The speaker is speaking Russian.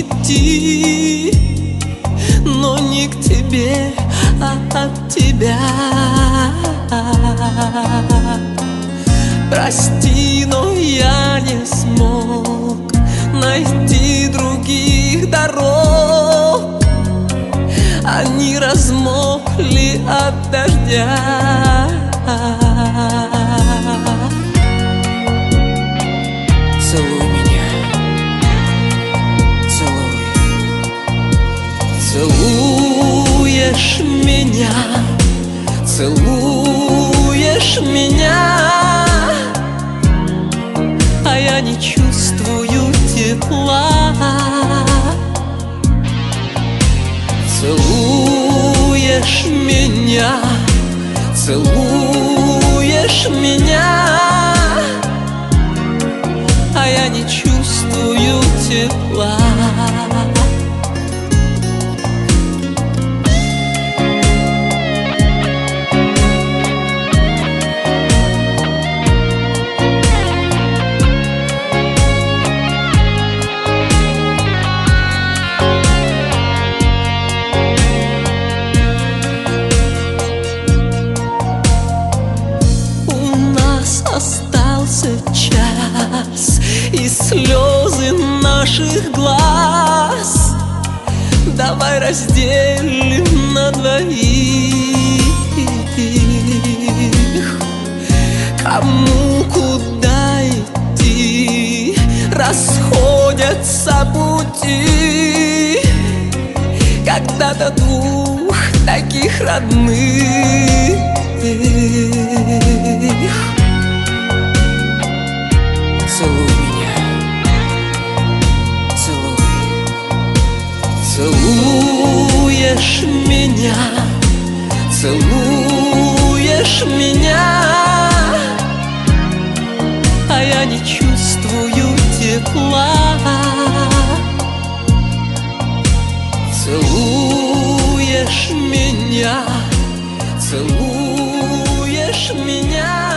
идти, но не к тебе, а от тебя. Прости, но я не смог найти других дорог. Они размокли от дождя. Целуй меня, целуй. Целуешь меня, целуешь меня, а я не чувствую тепла. Целуешь меня, целуешь меня, а я не чувствую тепла. Остался час и слезы наших глаз. Давай разделим на двоих. Кому куда идти, расходятся пути. Когда-то двух таких родных. Целуй меня, целуй. Целуешь меня, целуешь меня, а я не чувствую тепла. Целуешь меня, целуешь меня.